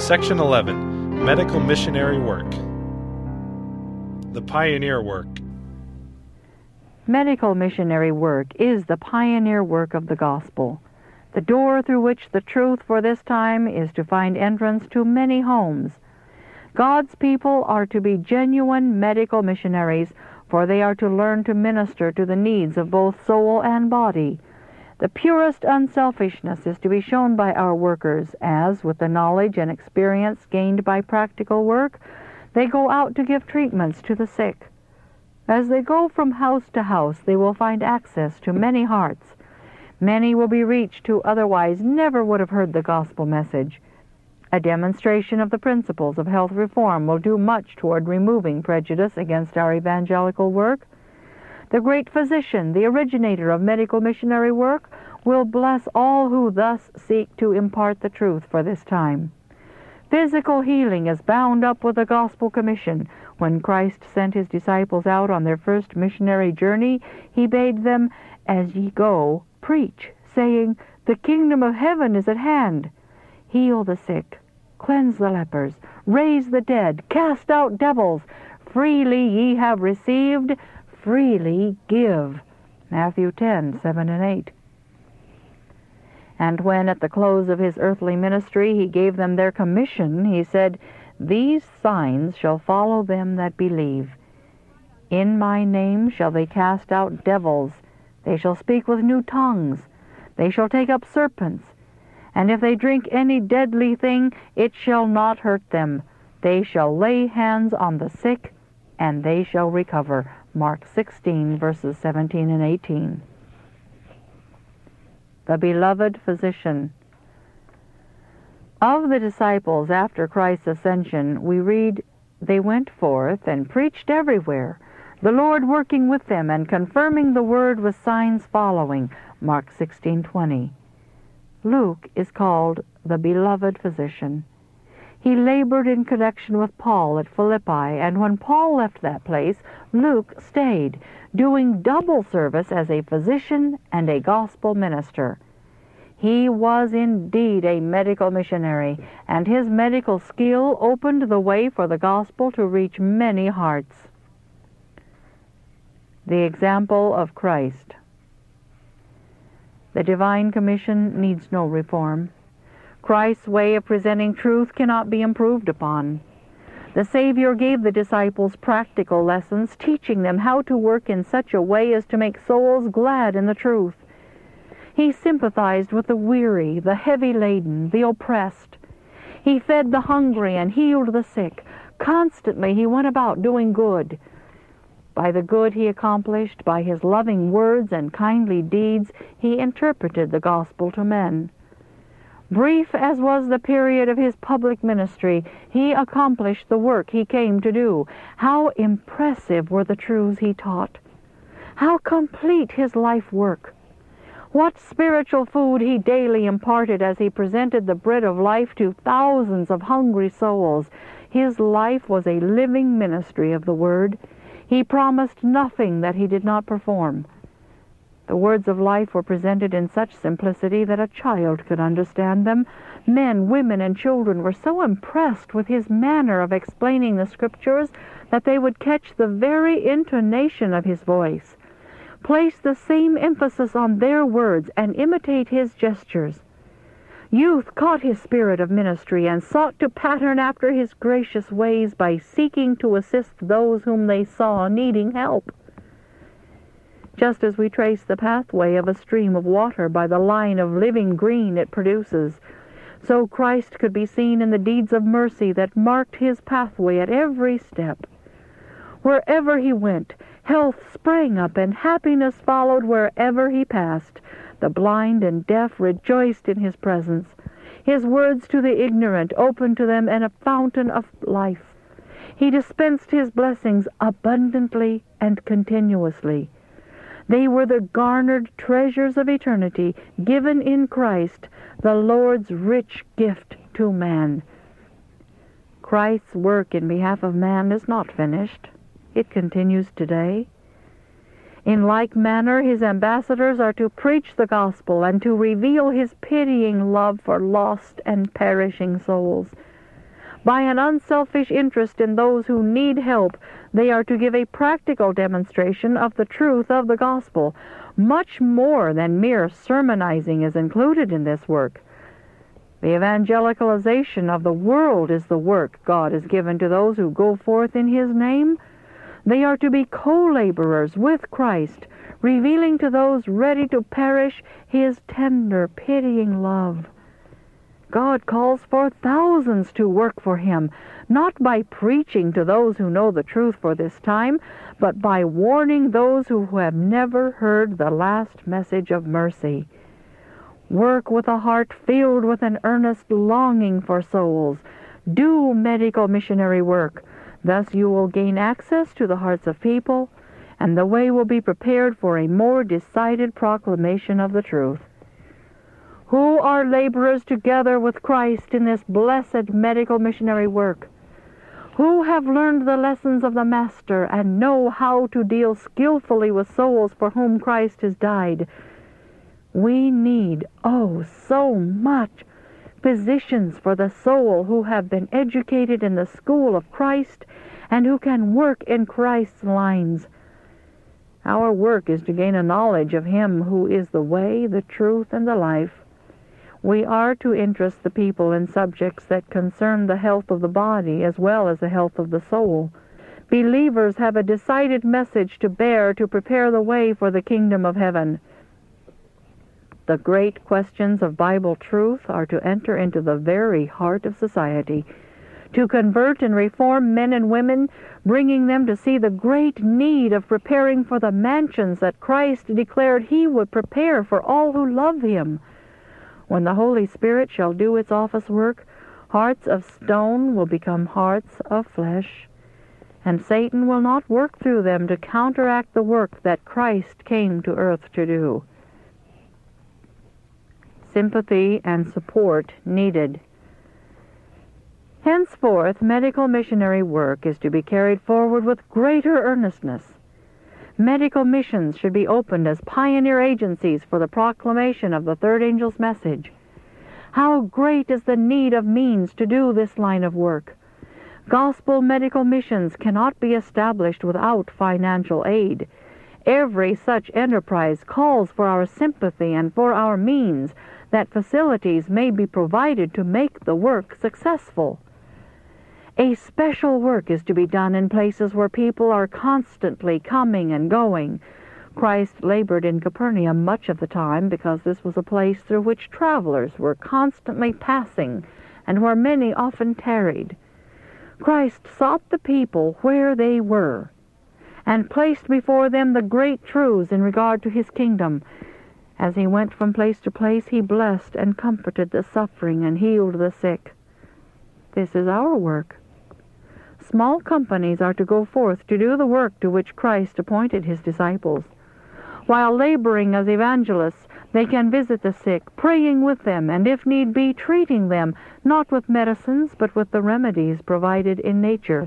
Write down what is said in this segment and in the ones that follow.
Section 11. Medical Missionary Work. The Pioneer Work. Medical missionary work is the pioneer work of the gospel, the door through which the truth for this time is to find entrance to many homes. God's people are to be genuine medical missionaries, for they are to learn to minister to the needs of both soul and body. The purest unselfishness is to be shown by our workers, as, with the knowledge and experience gained by practical work, they go out to give treatments to the sick. As they go from house to house, they will find access to many hearts. Many will be reached who otherwise never would have heard the gospel message. A demonstration of the principles of health reform will do much toward removing prejudice against our evangelical work. The great physician, the originator of medical missionary work, will bless all who thus seek to impart the truth for this time. Physical healing is bound up with the gospel commission. When Christ sent his disciples out on their first missionary journey, he bade them, "As ye go, preach, saying, the kingdom of heaven is at hand. Heal the sick, cleanse the lepers, raise the dead, cast out devils. Freely ye have received, freely give." Matthew 10:7 and 8. And when at the close of his earthly ministry he gave them their commission, he said, "These signs shall follow them that believe. In my name shall they cast out devils. They shall speak with new tongues. They shall take up serpents. And if they drink any deadly thing, it shall not hurt them. They shall lay hands on the sick, and they shall recover." Mark 16, verses 17 and 18. The beloved physician. Of the disciples after Christ's ascension, we read, "They went forth and preached everywhere, the Lord working with them and confirming the word with signs following." Mark 16:20. Luke is called the beloved physician. He labored in connection with Paul at Philippi, and when Paul left that place, Luke stayed, doing double service as a physician and a gospel minister. He was indeed a medical missionary, and his medical skill opened the way for the gospel to reach many hearts. The example of Christ. The divine commission needs no reform. Christ's way of presenting truth cannot be improved upon. The Savior gave the disciples practical lessons, teaching them how to work in such a way as to make souls glad in the truth. He sympathized with the weary, the heavy-laden, the oppressed. He fed the hungry and healed the sick. Constantly he went about doing good. By the good he accomplished, by his loving words and kindly deeds, he interpreted the gospel to men. Brief as was the period of his public ministry, he accomplished the work he came to do. How impressive were the truths he taught! How complete his life work! What spiritual food he daily imparted as he presented the bread of life to thousands of hungry souls! His life was a living ministry of the Word. He promised nothing that he did not perform. The words of life were presented in such simplicity that a child could understand them. Men, women, and children were so impressed with his manner of explaining the Scriptures that they would catch the very intonation of his voice, place the same emphasis on their words, and imitate his gestures. Youth caught his spirit of ministry and sought to pattern after his gracious ways by seeking to assist those whom they saw needing help. Just as we trace the pathway of a stream of water by the line of living green it produces, so Christ could be seen in the deeds of mercy that marked his pathway at every step. Wherever he went, health sprang up and happiness followed wherever he passed. The blind and deaf rejoiced in his presence. His words to the ignorant opened to them a fountain of life. He dispensed his blessings abundantly and continuously. They were the garnered treasures of eternity, given in Christ, the Lord's rich gift to man. Christ's work in behalf of man is not finished. It continues today. In like manner, his ambassadors are to preach the gospel and to reveal his pitying love for lost and perishing souls. By an unselfish interest in those who need help, they are to give a practical demonstration of the truth of the gospel. Much more than mere sermonizing is included in this work. The evangelicalization of the world is the work God has given to those who go forth in His name. They are to be co-laborers with Christ, revealing to those ready to perish His tender, pitying love. God calls for thousands to work for Him, not by preaching to those who know the truth for this time, but by warning those who have never heard the last message of mercy. Work with a heart filled with an earnest longing for souls. Do medical missionary work. Thus you will gain access to the hearts of people, and the way will be prepared for a more decided proclamation of the truth. Who are laborers together with Christ in this blessed medical missionary work? Who have learned the lessons of the Master and know how to deal skillfully with souls for whom Christ has died? We need, oh, so much, physicians for the soul who have been educated in the school of Christ and who can work in Christ's lines. Our work is to gain a knowledge of Him who is the way, the truth, and the life. We are to interest the people in subjects that concern the health of the body as well as the health of the soul. Believers have a decided message to bear to prepare the way for the kingdom of heaven. The great questions of Bible truth are to enter into the very heart of society, to convert and reform men and women, bringing them to see the great need of preparing for the mansions that Christ declared He would prepare for all who love Him. When the Holy Spirit shall do its office work, hearts of stone will become hearts of flesh, and Satan will not work through them to counteract the work that Christ came to earth to do. Sympathy and support needed. Henceforth, medical missionary work is to be carried forward with greater earnestness. Medical missions should be opened as pioneer agencies for the proclamation of the third angel's message. How great is the need of means to do this line of work! Gospel medical missions cannot be established without financial aid. Every such enterprise calls for our sympathy and for our means, that facilities may be provided to make the work successful. A special work is to be done in places where people are constantly coming and going. Christ labored in Capernaum much of the time because this was a place through which travelers were constantly passing and where many often tarried. Christ sought the people where they were and placed before them the great truths in regard to His kingdom. As He went from place to place, He blessed and comforted the suffering and healed the sick. This is our work. Small companies are to go forth to do the work to which Christ appointed His disciples. While laboring as evangelists, they can visit the sick, praying with them, and if need be, treating them, not with medicines, but with the remedies provided in nature.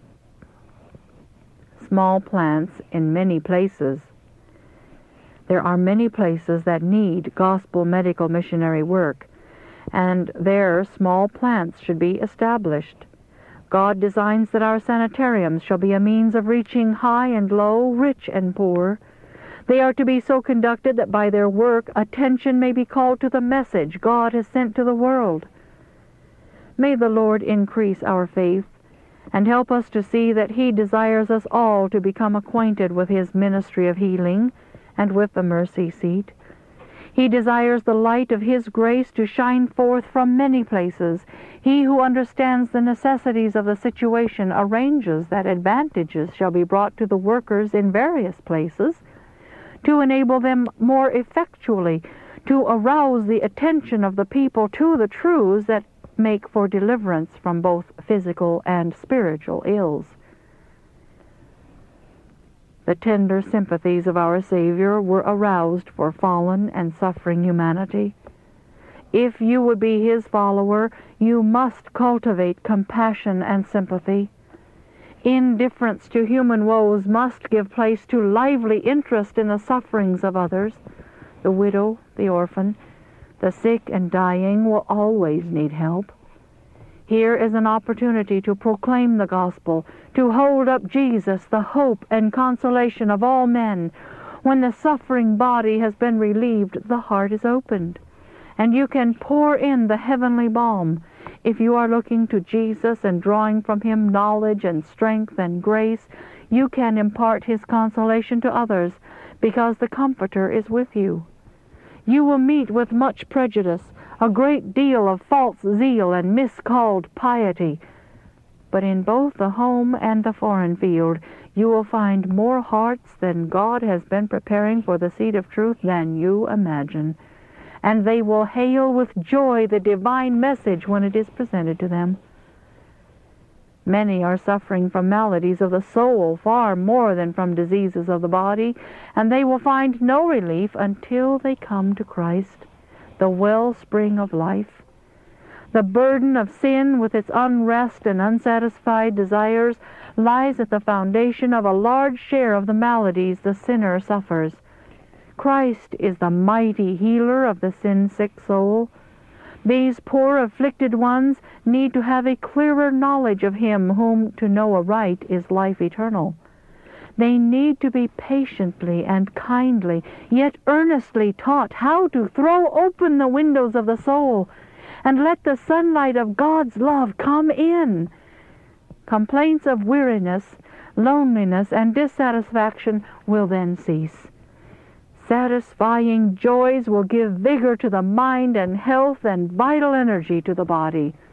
Small plants in many places. There are many places that need gospel medical missionary work, and there small plants should be established. God designs that our sanitariums shall be a means of reaching high and low, rich and poor. They are to be so conducted that by their work attention may be called to the message God has sent to the world. May the Lord increase our faith and help us to see that He desires us all to become acquainted with His ministry of healing and with the mercy seat. He desires the light of His grace to shine forth from many places. He who understands the necessities of the situation arranges that advantages shall be brought to the workers in various places, to enable them more effectually to arouse the attention of the people to the truths that make for deliverance from both physical and spiritual ills. The tender sympathies of our Savior were aroused for fallen and suffering humanity. If you would be His follower, you must cultivate compassion and sympathy. Indifference to human woes must give place to lively interest in the sufferings of others. The widow, the orphan, the sick and dying will always need help. Here is an opportunity to proclaim the gospel, to hold up Jesus, the hope and consolation of all men. When the suffering body has been relieved, the heart is opened, and you can pour in the heavenly balm. If you are looking to Jesus and drawing from him knowledge and strength and grace, you can impart his consolation to others, because the Comforter is with you. You will meet with much prejudice, a great deal of false zeal and miscalled piety. But in both the home and the foreign field, you will find more hearts than God has been preparing for the seed of truth than you imagine, and they will hail with joy the divine message when it is presented to them. Many are suffering from maladies of the soul far more than from diseases of the body, and they will find no relief until they come to Christ, the wellspring of life. The burden of sin with its unrest and unsatisfied desires lies at the foundation of a large share of the maladies the sinner suffers. Christ is the mighty healer of the sin-sick soul. These poor afflicted ones need to have a clearer knowledge of him whom to know aright is life eternal. They need to be patiently and kindly, yet earnestly taught how to throw open the windows of the soul and let the sunlight of God's love come in. Complaints of weariness, loneliness, and dissatisfaction will then cease. Satisfying joys will give vigor to the mind and health and vital energy to the body.